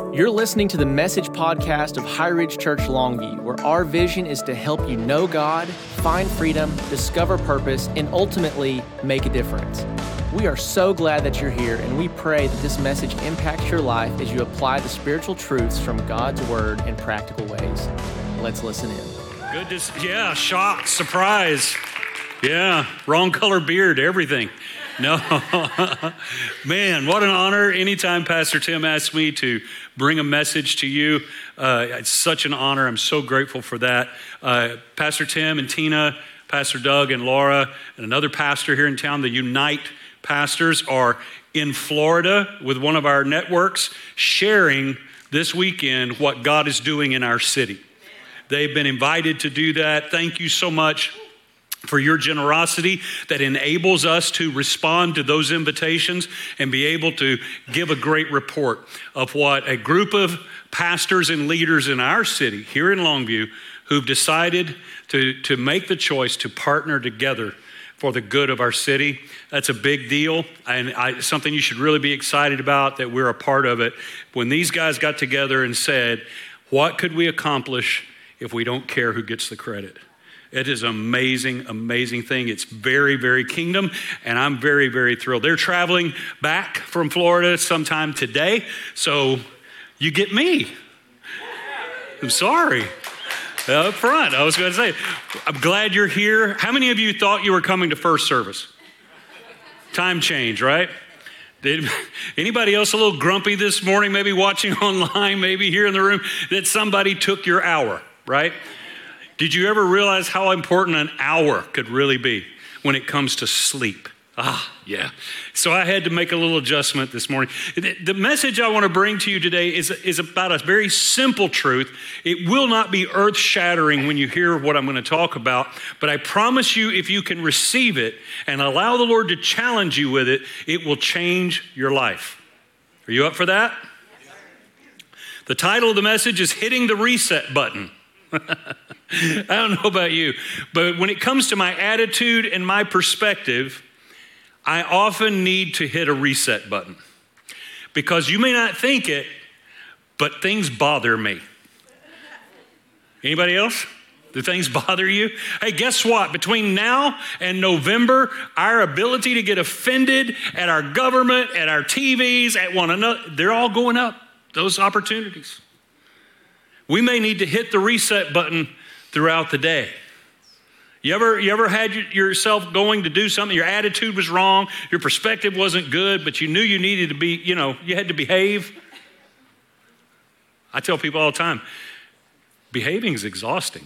You're listening to the Message podcast of High Ridge Church Longview, where our vision is to help you know God, find freedom, discover purpose, and ultimately make a difference. We are so glad that you're here, and we pray that this message impacts your life as you apply the spiritual truths from God's Word in practical ways. Let's listen in. Good to yeah, shock, surprise. Yeah, wrong color beard, everything. No, man, what an honor. Anytime Pastor Tim asks me to bring a message to you, it's such an honor. I'm so grateful for that. Pastor Tim and Tina, Pastor Doug and Laura, and another pastor here in town, the Unite pastors, are in Florida with one of our networks, sharing this weekend what God is doing in our city. They've been invited to do that. Thank you so much for your generosity that enables us to respond to those invitations and be able to give a great report of what a group of pastors and leaders in our city here in Longview who've decided to make the choice to partner together for the good of our city. That's a big deal, and something you should really be excited about, that we're a part of it. When these guys got together and said, what could we accomplish if we don't care who gets the credit? It is an amazing, amazing thing. It's very, very kingdom, and I'm very, very thrilled. They're traveling back from Florida sometime today, so you get me. I'm sorry. Up front, I was going to say, I'm glad you're here. How many of you thought you were coming to first service? Time change, right? Did anybody else a little grumpy this morning, maybe watching online, maybe here in the room, that somebody took your hour, right? Did you ever realize how important an hour could really be when it comes to sleep? Yeah. So I had to make a little adjustment this morning. The message I want to bring to you today is about a very simple truth. It will not be earth-shattering when you hear what I'm going to talk about, but I promise you, if you can receive it and allow the Lord to challenge you with it, it will change your life. Are you up for that? The title of the message is Hitting the Reset Button. I don't know about you, but when it comes to my attitude and my perspective, I often need to hit a reset button, because you may not think it, but things bother me. Anybody else? Do things bother you? Hey, guess what? Between now and November, our ability to get offended at our government, at our TVs, at one another, they're all going up, those opportunities. We may need to hit the reset button throughout the day. You ever had yourself going to do something, your attitude was wrong, your perspective wasn't good, but you knew you needed to be, you had to behave? I tell people all the time, behaving is exhausting.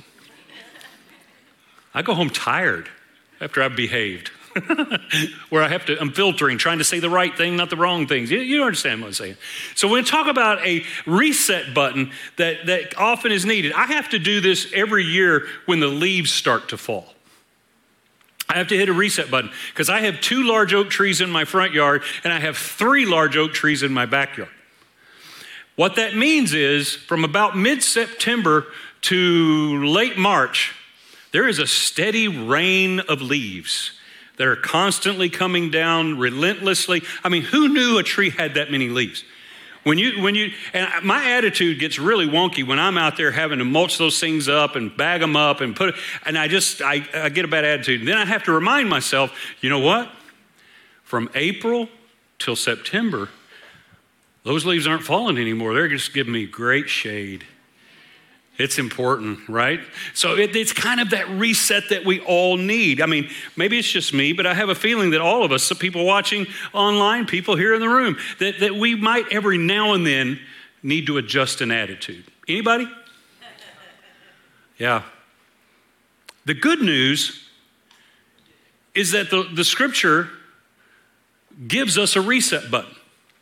I go home tired after I've behaved. Where I'm filtering, trying to say the right thing, not the wrong things. You understand what I'm saying. So when we talk about a reset button that often is needed, I have to do this every year when the leaves start to fall. I have to hit a reset button because I have 2 large oak trees in my front yard and I have 3 large oak trees in my backyard. What that means is from about mid-September to late March, there is a steady rain of leaves that are constantly coming down relentlessly. I mean, who knew a tree had that many leaves? And my attitude gets really wonky when I'm out there having to mulch those things up and bag them up and I get a bad attitude. And then I have to remind myself, you know what? From April till September, those leaves aren't falling anymore. They're just giving me great shade. It's important, right? So it's kind of that reset that we all need. I mean, maybe it's just me, but I have a feeling that all of us, the people watching online, people here in the room, that we might every now and then need to adjust an attitude. Anybody? Yeah. The good news is that the scripture gives us a reset button.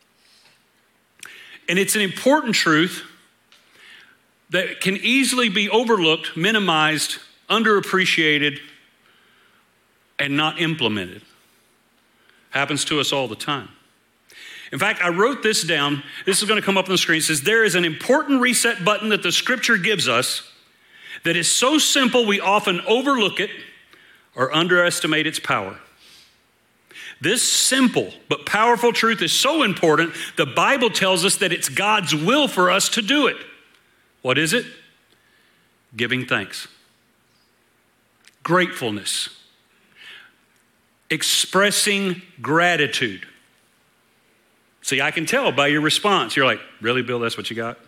And it's an important truth that can easily be overlooked, minimized, underappreciated, and not implemented. Happens to us all the time. In fact, I wrote this down. This is going to come up on the screen. It says, there is an important reset button that the scripture gives us that is so simple we often overlook it or underestimate its power. This simple but powerful truth is so important, the Bible tells us that it's God's will for us to do it. What is it? Giving thanks. Gratefulness. Expressing gratitude. See, I can tell by your response. You're like, really, Bill, that's what you got?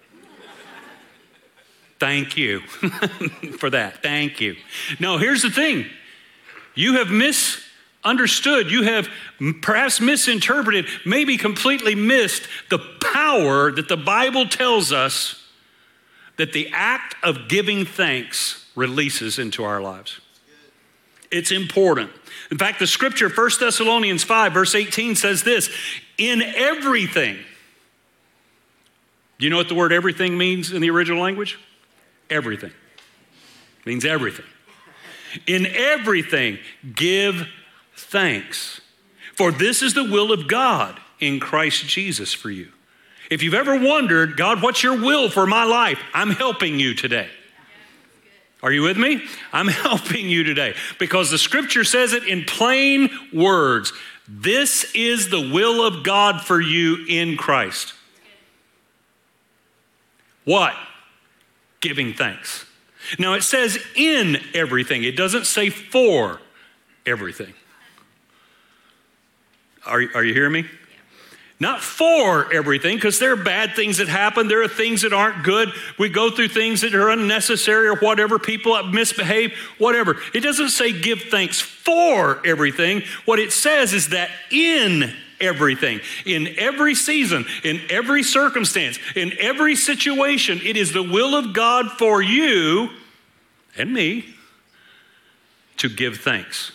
Thank you for that. Thank you. No, here's the thing. You have misunderstood. You have perhaps misinterpreted, maybe completely missed the power that the Bible tells us that the act of giving thanks releases into our lives. It's important. In fact, the scripture, 1 Thessalonians 5, verse 18 says this, in everything. Do you know what the word everything means in the original language? Everything. It means everything. In everything, give thanks. For this is the will of God in Christ Jesus for you. If you've ever wondered, God, what's your will for my life? I'm helping you today. Are you with me? I'm helping you today because the scripture says it in plain words. This is the will of God for you in Christ. What? Giving thanks. Now it says in everything. It doesn't say for everything. Are you hearing me? Not for everything, because there are bad things that happen. There are things that aren't good. We go through things that are unnecessary or whatever. People misbehave, whatever. It doesn't say give thanks for everything. What it says is that in everything, in every season, in every circumstance, in every situation, it is the will of God for you and me to give thanks.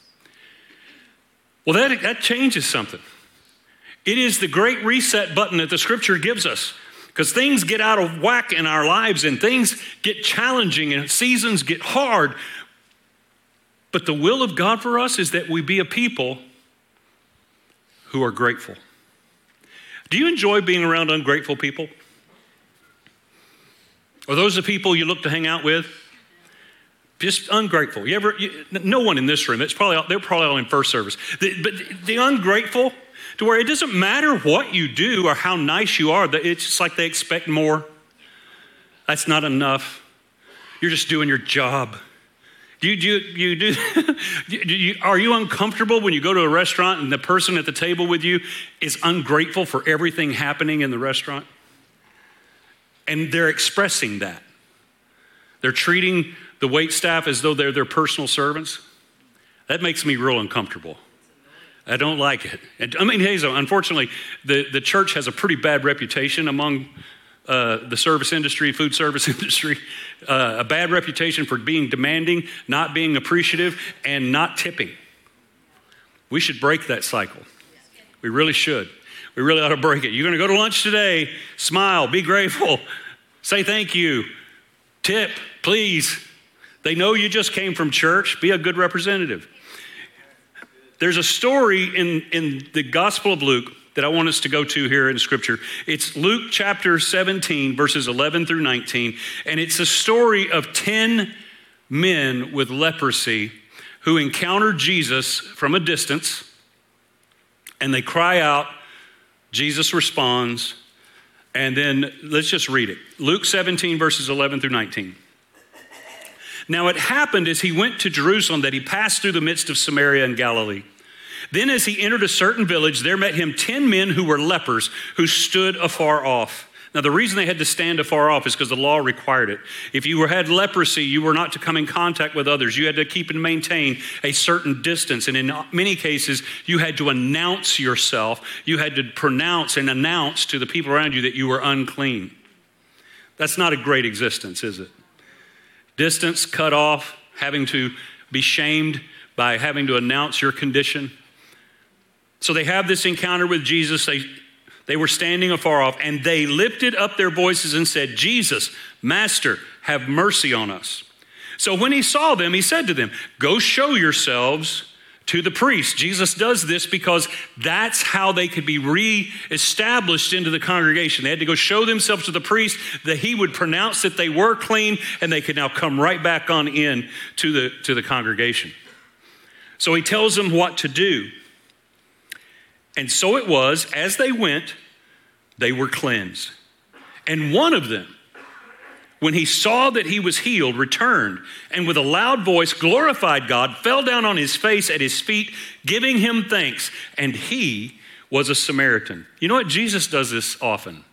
Well, that changes something. It is the great reset button that the scripture gives us because things get out of whack in our lives and things get challenging and seasons get hard. But the will of God for us is that we be a people who are grateful. Do you enjoy being around ungrateful people? Are those the people you look to hang out with? Just ungrateful. No one in this room, they're probably all in first service. But the ungrateful, to where it doesn't matter what you do or how nice you are, it's just like they expect more. That's not enough. You're just doing your job. Are you uncomfortable when you go to a restaurant and the person at the table with you is ungrateful for everything happening in the restaurant? And they're expressing that. They're treating the wait staff as though they're their personal servants. That makes me real uncomfortable. I don't like it. Unfortunately, the church has a pretty bad reputation among the service industry, food service industry, a bad reputation for being demanding, not being appreciative, and not tipping. We should break that cycle. We really should. We really ought to break it. You're going to go to lunch today, smile, be grateful, say thank you, tip, please. They know you just came from church. Be a good representative. There's a story in the Gospel of Luke that I want us to go to here in Scripture. It's Luke chapter 17, verses 11 through 19, and it's a story of 10 men with leprosy who encountered Jesus from a distance, and they cry out. Jesus responds, and then let's just read it. Luke 17, verses 11 through 19. Now it happened as he went to Jerusalem that he passed through the midst of Samaria and Galilee. Then as he entered a certain village, there met him 10 men who were lepers who stood afar off. Now the reason they had to stand afar off is because the law required it. If you had leprosy, you were not to come in contact with others. You had to keep and maintain a certain distance. And in many cases, you had to announce yourself. You had to pronounce and announce to the people around you that you were unclean. That's not a great existence, is it? Distance, cut off, having to be shamed by having to announce your condition. So they have this encounter with Jesus. They were standing afar off, and they lifted up their voices and said, Jesus, Master, have mercy on us. So when he saw them, he said to them, go show yourselves to the priest. Jesus does this because that's how they could be reestablished into the congregation. They had to go show themselves to the priest, that he would pronounce that they were clean, and they could now come right back on in to the congregation. So he tells them what to do. And so it was, as they went, they were cleansed. And one of them, when he saw that he was healed, returned, and with a loud voice glorified God, fell down on his face at his feet, giving him thanks. And he was a Samaritan. You know what? Jesus does this often.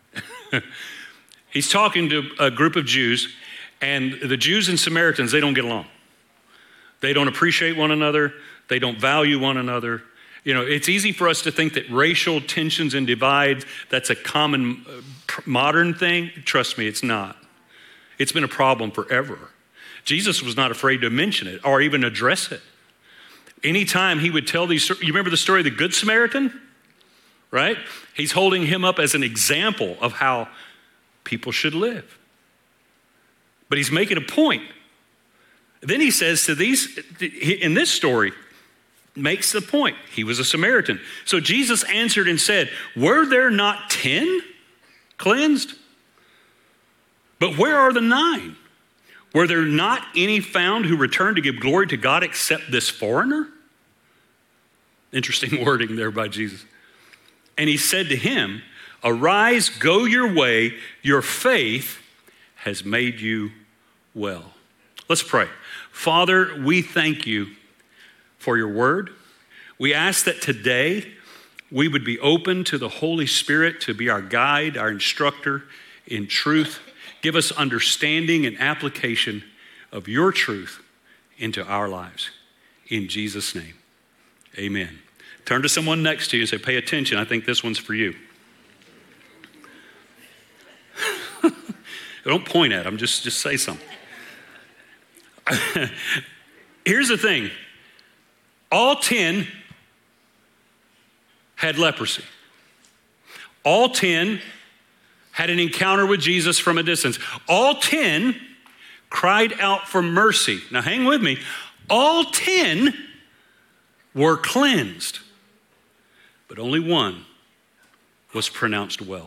He's talking to a group of Jews, and the Jews and Samaritans, they don't get along. They don't appreciate one another. They don't value one another. You know, it's easy for us to think that racial tensions and divides, that's a common modern thing. Trust me, it's not. It's been a problem forever. Jesus was not afraid to mention it or even address it. Anytime he would tell these, you remember the story of the Good Samaritan, right? He's holding him up as an example of how people should live. But he's making a point. Then he says to these, in this story, makes the point. He was a Samaritan. So Jesus answered and said, were there not 10 cleansed? But where are the 9? Were there not any found who returned to give glory to God except this foreigner? Interesting wording there by Jesus. And he said to him, arise, go your way, your faith has made you well. Let's pray. Father, we thank you for your word. We ask that today we would be open to the Holy Spirit to be our guide, our instructor in truth. Give us understanding and application of your truth into our lives. In Jesus' name, amen. Turn to someone next to you and say, pay attention. I think this one's for you. Don't point at them, just say something. Here's the thing. All 10 had leprosy. All 10 had an encounter with Jesus from a distance. All 10 cried out for mercy. Now hang with me. All 10 were cleansed, but only one was pronounced well.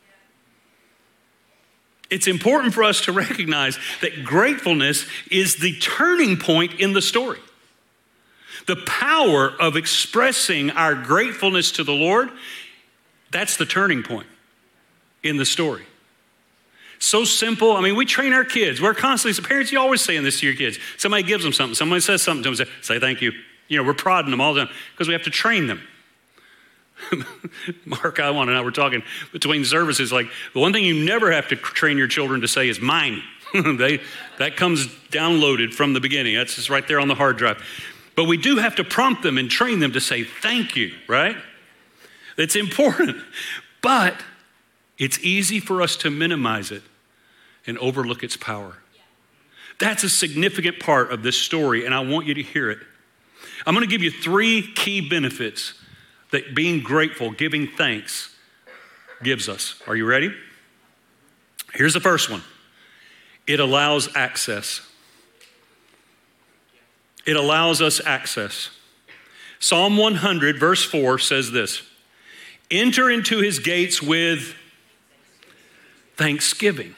It's important for us to recognize that gratefulness is the turning point in the story. The power of expressing our gratefulness to the Lord, that's the turning point in the story. So simple. I mean, we train our kids. We're constantly, parents, you always saying this to your kids. Somebody gives them something. Somebody says something to them. Say thank you. You know, we're prodding them all the time because we have to train them. Mark Iwan and I were talking between services, like the one thing you never have to train your children to say is mine. That comes downloaded from the beginning. That's just right there on the hard drive. But we do have to prompt them and train them to say thank you, right? It's important. But it's easy for us to minimize it and overlook its power. That's a significant part of this story, and I want you to hear it. I'm going to give you 3 key benefits that being grateful, giving thanks, gives us. Are you ready? Here's the first one. It allows access. It allows us access. Psalm 100, verse 4 says this, enter into his gates with thanksgiving.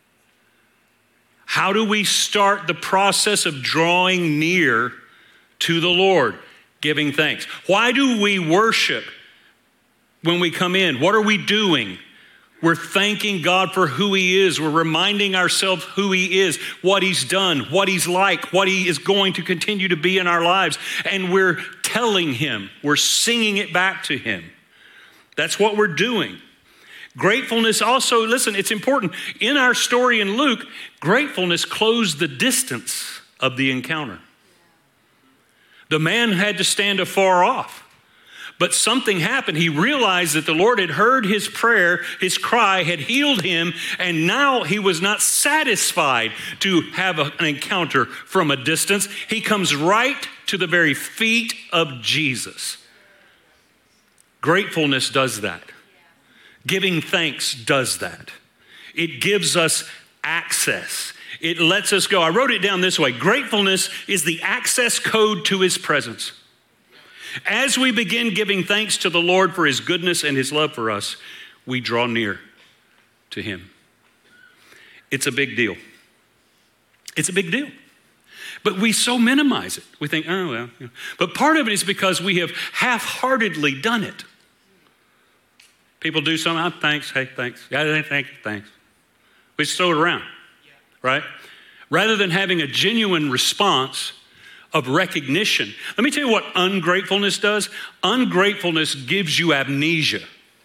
How do we start the process of drawing near to the Lord? Giving thanks. Why do we worship when we come in? What are we doing? We're thanking God for who he is. We're reminding ourselves who he is, what he's done, what he's like, what he is going to continue to be in our lives. And we're telling him, we're singing it back to him. That's what we're doing. Gratefulness also, listen, it's important. In our story in Luke, gratefulness closed the distance of the encounter. The man had to stand afar off. But something happened. He realized that the Lord had heard his prayer, his cry had healed him, and now he was not satisfied to have an encounter from a distance. He comes right to the very feet of Jesus. Gratefulness does that. Giving thanks does that. It gives us access. It lets us go. I wrote it down this way. Gratefulness is the access code to his presence. As we begin giving thanks to the Lord for his goodness and his love for us, we draw near to him. It's a big deal. It's a big deal. But we so minimize it. We think, oh, well. You know. But part of it is because we have half-heartedly done it. People do something, oh, thanks, hey, thanks. Yeah, thank you, thanks. We just throw it around, right? Rather than having a genuine response of recognition. Let me tell you what ungratefulness does. Ungratefulness gives you amnesia.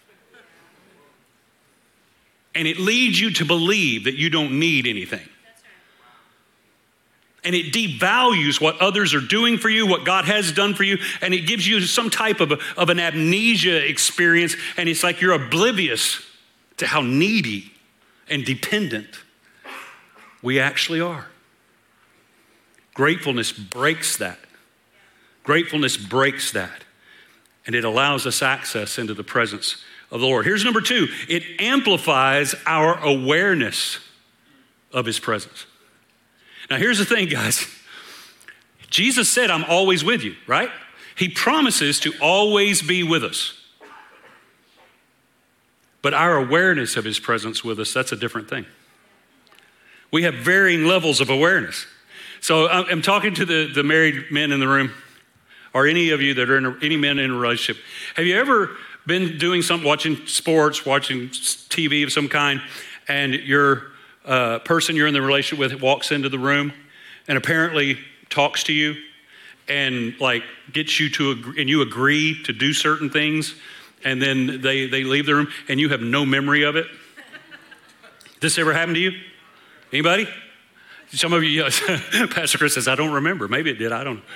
And it leads you to believe that you don't need anything. And it devalues what others are doing for you, what God has done for you, and it gives you some type of an amnesia experience, and it's like you're oblivious to how needy and dependent we actually are. Gratefulness breaks that. Gratefulness breaks that, and it allows us access into the presence of the Lord. Here's number 2. It amplifies our awareness of his presence. Now, here's the thing, guys. Jesus said, I'm always with you, right? He promises to always be with us. But our awareness of his presence with us, that's a different thing. We have varying levels of awareness. So I'm talking to the married men in the room, or any of you that are any men in a relationship. Have you ever been doing something, watching sports, watching TV of some kind, and your person you're in the relationship with walks into the room and apparently talks to you and like gets you to agree, and you agree to do certain things, and then they leave the room and you have no memory of it? This ever happened to you? Anybody? Some of you, Pastor Chris says, I don't remember. Maybe it did, I don't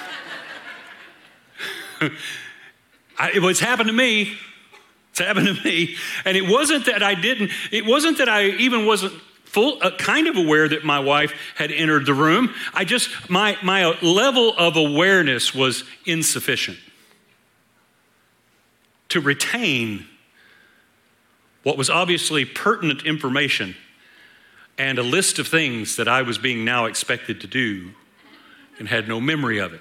know. It's happened to me. It's happened to me. And it wasn't that I even wasn't kind of aware that my wife had entered the room. My level of awareness was insufficient to retain what was obviously pertinent information and a list of things that I was being now expected to do and had no memory of it.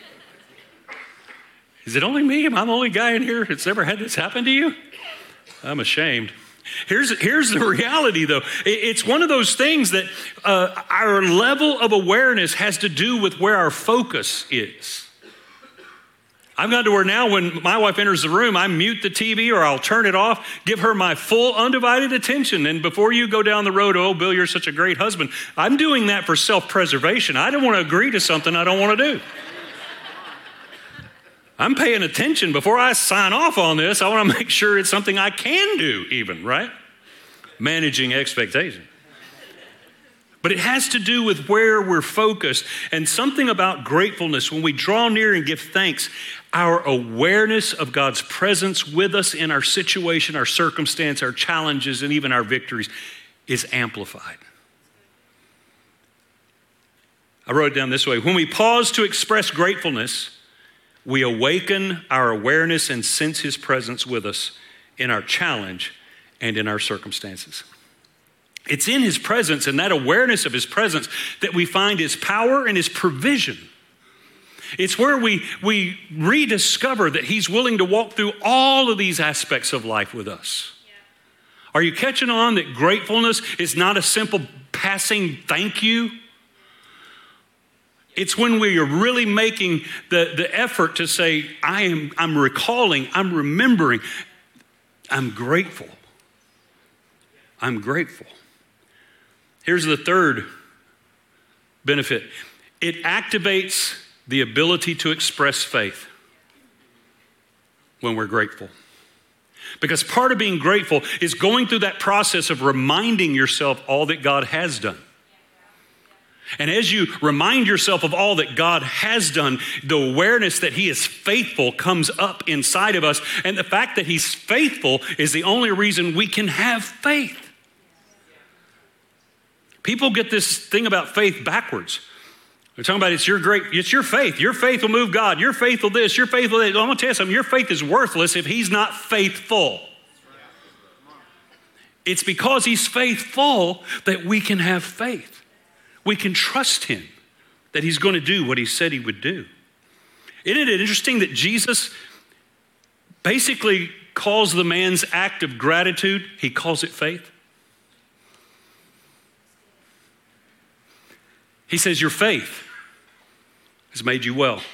Is it only me? Am I the only guy in here that's ever had this happen to you? I'm ashamed. Here's the reality, though. It's one of those things that our level of awareness has to do with where our focus is. I've gotten to where now when my wife enters the room, I mute the TV or I'll turn it off, give her my full undivided attention. And before you go down the road, oh, Bill, you're such a great husband. I'm doing that for self-preservation. I don't want to agree to something I don't want to do. I'm paying attention. Before I sign off on this, I want to make sure it's something I can do even, right? Managing expectation. But it has to do with where we're focused, and something about gratefulness. When we draw near and give thanks, our awareness of God's presence with us in our situation, our circumstance, our challenges, and even our victories is amplified. I wrote it down this way. When we pause to express gratefulness, we awaken our awareness and sense his presence with us in our challenge and in our circumstances. It's in his presence and that awareness of his presence that we find his power and his provision. It's where we rediscover that he's willing to walk through all of these aspects of life with us. Are you catching on that gratefulness is not a simple passing thank you? It's when we are really making the effort to say, I'm recalling, I'm remembering, I'm grateful. I'm grateful. Here's the third benefit. It activates the ability to express faith when we're grateful. Because part of being grateful is going through that process of reminding yourself all that God has done. And as you remind yourself of all that God has done, the awareness that he is faithful comes up inside of us. And the fact that he's faithful is the only reason we can have faith. People get this thing about faith backwards. They're talking about it's your faith. Your faith will move God. Your faith will this, your faith will that. I'm going to tell you something. Your faith is worthless if he's not faithful. It's because he's faithful that we can have faith. We can trust him that he's going to do what he said he would do. Isn't it interesting that Jesus basically calls the man's act of gratitude, he calls it faith? He says, your faith has made you well.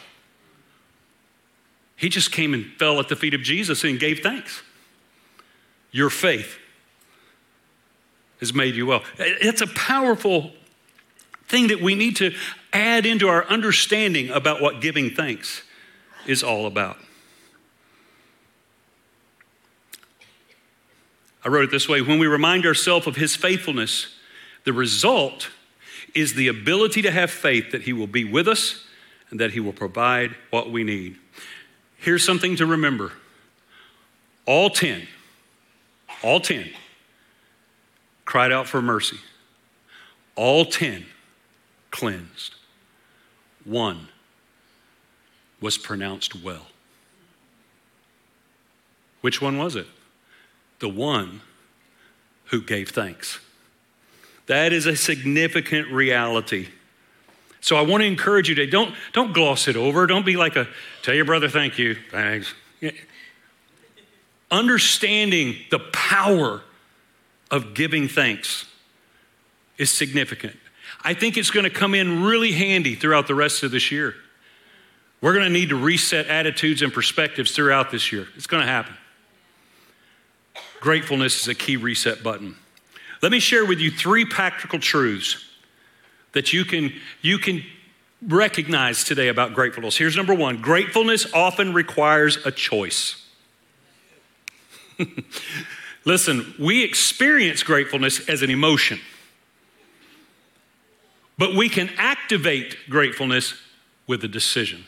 He just came and fell at the feet of Jesus and gave thanks. Your faith has made you well. It's a powerful thing that we need to add into our understanding about what giving thanks is all about. I wrote it this way: when we remind ourselves of his faithfulness, the result is the ability to have faith that he will be with us and that he will provide what we need. Here's something to remember. All 10 cried out for mercy. All 10 cleansed. One was pronounced well. Which one was it? The one who gave thanks. That is a significant reality. So I want to encourage you today, don't gloss it over. Don't be like tell your brother thank you, thanks. Understanding the power of giving thanks is significant. I think it's going to come in really handy throughout the rest of this year. We're going to need to reset attitudes and perspectives throughout this year. It's going to happen. Gratefulness is a key reset button. Let me share with you 3 practical truths that you can recognize today about gratefulness. Here's number 1. Gratefulness often requires a choice. Listen, we experience gratefulness as an emotion, but we can activate gratefulness with a decision.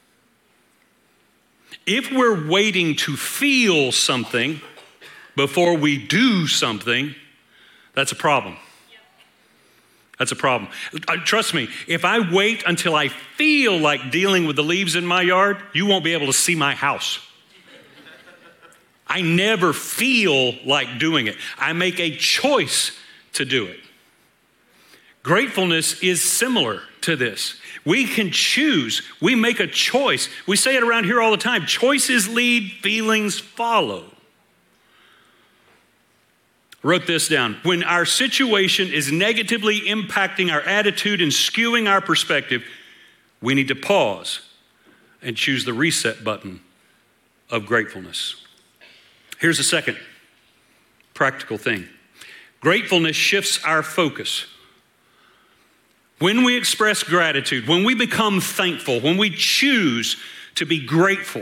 If we're waiting to feel something before we do something, that's a problem. That's a problem. Trust me, if I wait until I feel like dealing with the leaves in my yard, you won't be able to see my house. I never feel like doing it. I make a choice to do it. Gratefulness is similar to this. We can choose. We make a choice. We say it around here all the time. Choices lead, feelings follow. I wrote this down. When our situation is negatively impacting our attitude and skewing our perspective, we need to pause and choose the reset button of gratefulness. Here's the second practical thing. Gratefulness shifts our focus. When we express gratitude, when we become thankful, when we choose to be grateful,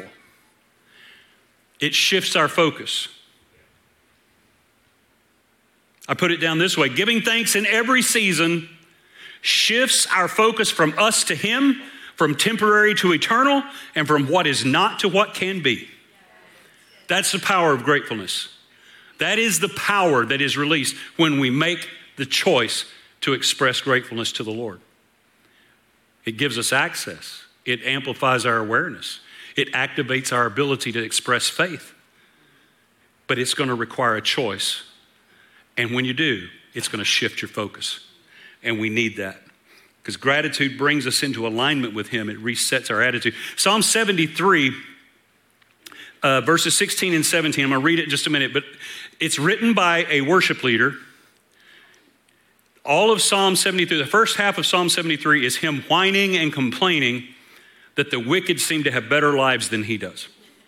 it shifts our focus. I put it down this way: giving thanks in every season shifts our focus from us to him, from temporary to eternal, and from what is not to what can be. That's the power of gratefulness. That is the power that is released when we make the choice to express gratefulness to the Lord. It gives us access. It amplifies our awareness. It activates our ability to express faith. But it's going to require a choice. And when you do, it's going to shift your focus. And we need that. Because gratitude brings us into alignment with him. It resets our attitude. Psalm 73, verses 16 and 17. I'm going to read it in just a minute. But it's written by a worship leader. All of Psalm 73, the first half of Psalm 73 is him whining and complaining that the wicked seem to have better lives than he does.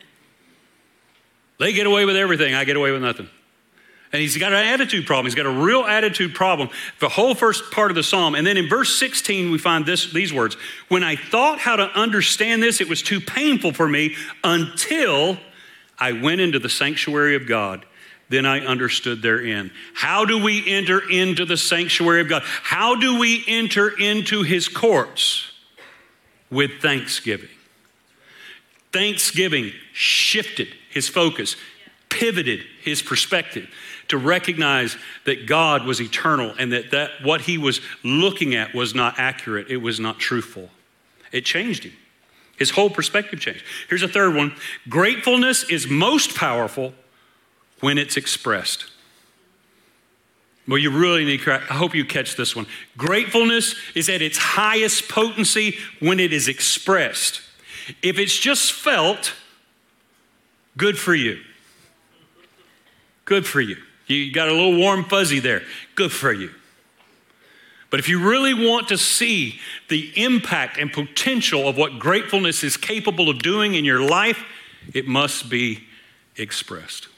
They get away with everything. I get away with nothing. And he's got an attitude problem. He's got a real attitude problem. The whole first part of the psalm. And then in verse 16, we find these words. When I thought how to understand this, it was too painful for me until I went into the sanctuary of God. Then I understood their end. How do we enter into the sanctuary of God? How do we enter into his courts? With thanksgiving. Thanksgiving shifted his focus, pivoted his perspective to recognize that God was eternal and that what he was looking at was not accurate. It was not truthful. It changed him. His whole perspective changed. Here's a third one. Gratefulness is most powerful when it's expressed. Well, you really need, I hope you catch this one. Gratefulness is at its highest potency when it is expressed. If it's just felt, good for you. Good for you. You got a little warm fuzzy there. Good for you. But if you really want to see the impact and potential of what gratefulness is capable of doing in your life, it must be expressed.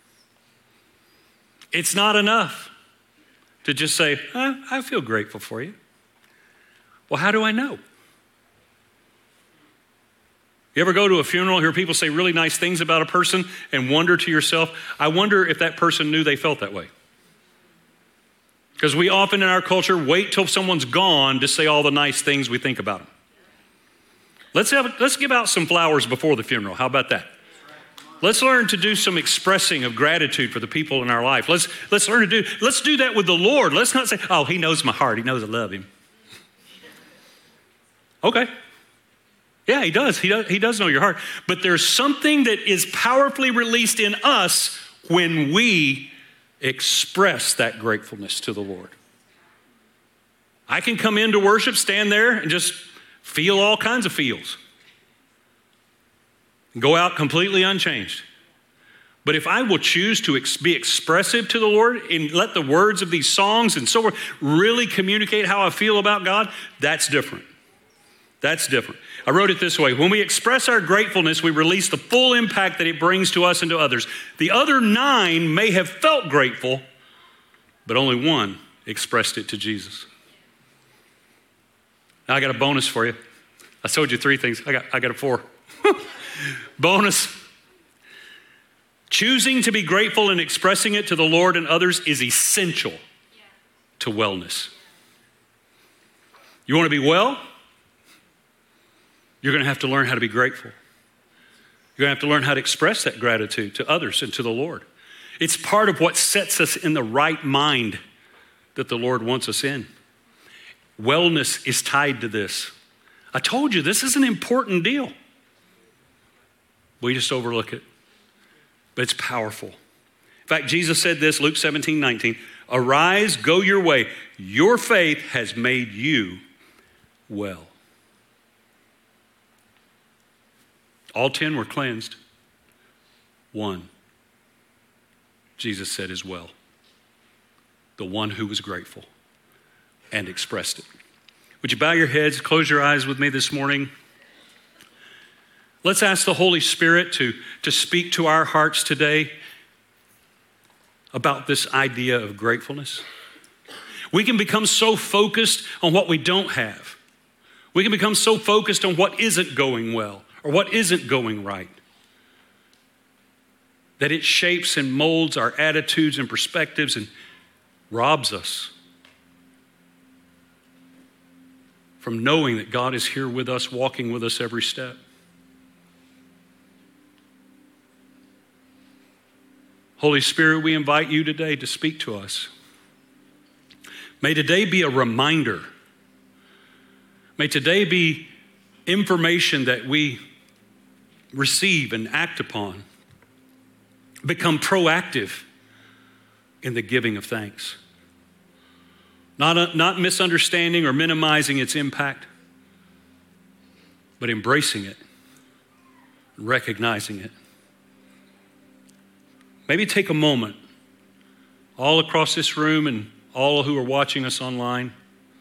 It's not enough to just say, I feel grateful for you. Well, how do I know? You ever go to a funeral, hear people say really nice things about a person and wonder to yourself, I wonder if that person knew they felt that way. Because we often in our culture wait till someone's gone to say all the nice things we think about them. Let's give out some flowers before the funeral. How about that? Let's learn to do some expressing of gratitude for the people in our life. Let's do that with the Lord. Let's not say, oh, he knows my heart. He knows I love him. Okay. Yeah, he does. He does know your heart. But there's something that is powerfully released in us when we express that gratefulness to the Lord. I can come into worship, stand there, and just feel all kinds of feels. And go out completely unchanged. But if I will choose to be expressive to the Lord and let the words of these songs and so forth really communicate how I feel about God, that's different. That's different. I wrote it this way. When we express our gratefulness, we release the full impact that it brings to us and to others. The other 9 may have felt grateful, but only one expressed it to Jesus. Now I got a bonus for you. I told you 3 things. I got a 4. Bonus. Choosing to be grateful and expressing it to the Lord and others is essential to wellness. You want to be well? You're going to have to learn how to be grateful. You're going to have to learn how to express that gratitude to others and to the Lord. It's part of what sets us in the right mind that the Lord wants us in. Wellness is tied to this. I told you, this is an important deal. We just overlook it. But it's powerful. In fact, Jesus said this, Luke 17:19, arise, go your way. Your faith has made you well. All 10 were cleansed. 1, Jesus said is well. The one who was grateful and expressed it. Would you bow your heads, close your eyes with me this morning? Let's ask the Holy Spirit to speak to our hearts today about this idea of gratefulness. We can become so focused on what we don't have. We can become so focused on what isn't going well or what isn't going right that it shapes and molds our attitudes and perspectives and robs us from knowing that God is here with us, walking with us every step. Holy Spirit, we invite you today to speak to us. May today be a reminder. May today be information that we receive and act upon. Become proactive in the giving of thanks. Not misunderstanding or minimizing its impact, but embracing it, recognizing it. Maybe take a moment, all across this room and all who are watching us online.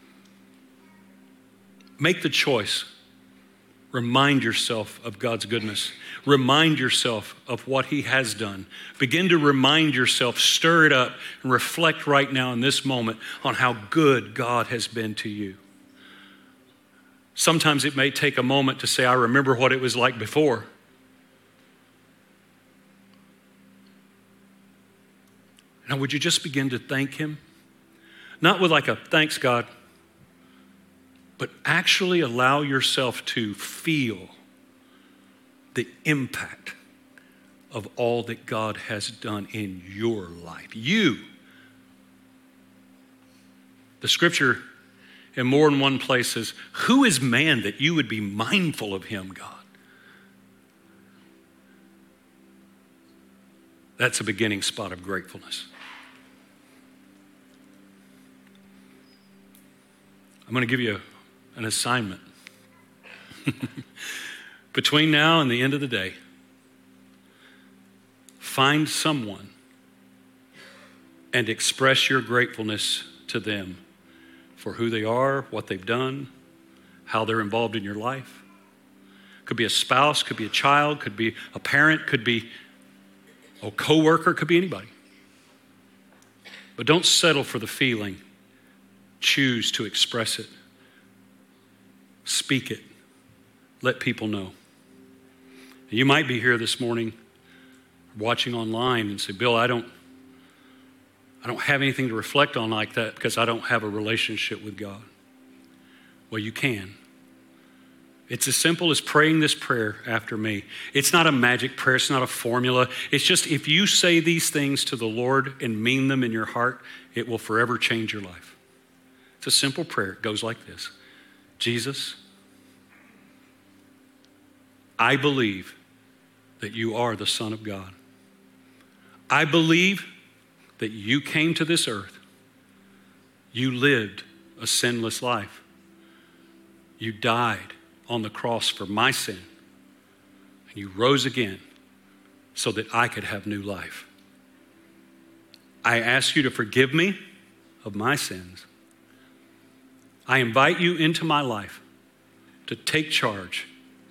Make the choice. Remind yourself of God's goodness. Remind yourself of what he has done. Begin to remind yourself, stir it up, and reflect right now in this moment on how good God has been to you. Sometimes it may take a moment to say, I remember what it was like before. Now, would you just begin to thank him? Not with like a thanks, God, but actually allow yourself to feel the impact of all that God has done in your life. You. The scripture in more than one place says, who is man that you would be mindful of him, God? That's a beginning spot of gratefulness. I'm going to give you an assignment. Between now and the end of the day, find someone and express your gratefulness to them for who they are, what they've done, how they're involved in your life. Could be a spouse, could be a child, could be a parent, could be a coworker, could be anybody. But don't settle for the feeling. Choose to express it. Speak it. Let people know. You might be here this morning watching online and say, Bill, I don't have anything to reflect on like that because I don't have a relationship with God. Well, you can. It's as simple as praying this prayer after me. It's not a magic prayer. It's not a formula. It's just if you say these things to the Lord and mean them in your heart, it will forever change your life. It's a simple prayer. It goes like this. Jesus, I believe that you are the Son of God. I believe that you came to this earth. You lived a sinless life. You died on the cross for my sin. And you rose again so that I could have new life. I ask you to forgive me of my sins. I invite you into my life to take charge.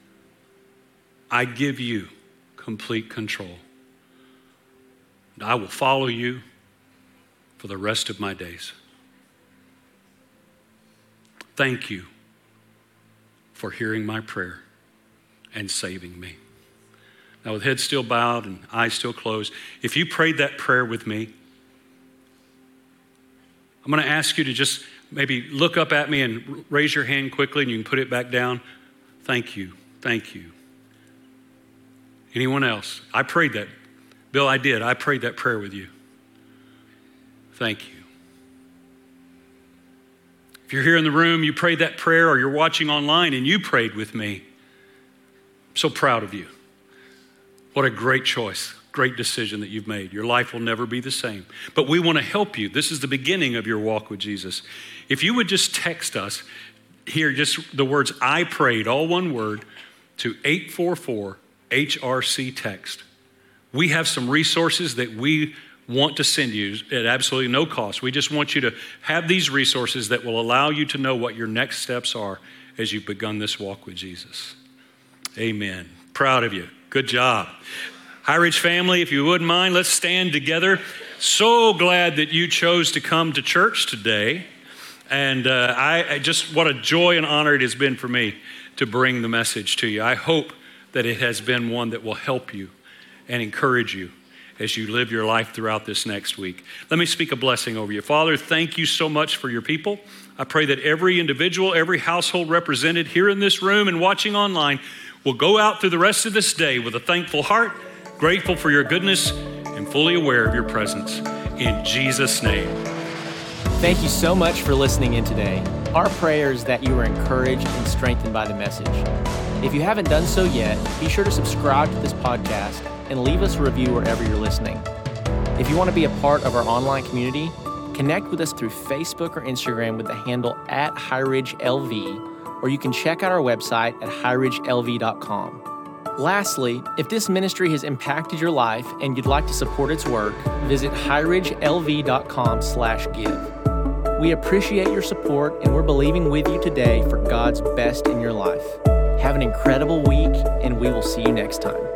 I give you complete control. And I will follow you for the rest of my days. Thank you for hearing my prayer and saving me. Now, with head still bowed and eyes still closed, if you prayed that prayer with me, I'm going to ask you to just maybe look up at me and raise your hand quickly, and you can put it back down. Thank you. Thank you. Anyone else? I prayed that. Bill, I did. I prayed that prayer with you. Thank you. If you're here in the room, you prayed that prayer, or you're watching online and you prayed with me, I'm so proud of you. What a great choice, great decision that you've made. Your life will never be the same. But we want to help you. This is the beginning of your walk with Jesus. If you would just text us here, just the words I prayed, all one word, to 844-HRC text. We have some resources that we want to send you at absolutely no cost. We just want you to have these resources that will allow you to know what your next steps are as you've begun this walk with Jesus. Amen. Proud of you. Good job. High Ridge family, if you wouldn't mind, let's stand together. So glad that you chose to come to church today. And I just, what a joy and honor it has been for me to bring the message to you. I hope that it has been one that will help you and encourage you as you live your life throughout this next week. Let me speak a blessing over you. Father, thank you so much for your people. I pray that every individual, every household represented here in this room and watching online will go out through the rest of this day with a thankful heart, grateful for your goodness, and fully aware of your presence. In Jesus' name. Thank you so much for listening in today. Our prayer is that you are encouraged and strengthened by the message. If you haven't done so yet, be sure to subscribe to this podcast and leave us a review wherever you're listening. If you want to be a part of our online community, connect with us through Facebook or Instagram with the handle @HighRidgeLV, or you can check out our website at highridgelv.com. Lastly, if this ministry has impacted your life and you'd like to support its work, visit highridgelv.com/give. We appreciate your support, and we're believing with you today for God's best in your life. Have an incredible week, and we will see you next time.